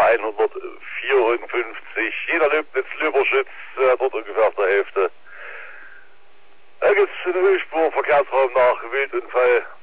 154. Jeder Löbnitz-Löberschütz, dort ungefähr auf der Hälfte. Da gibt es einen Ölspur, Verkehrsraum nach Wildunfall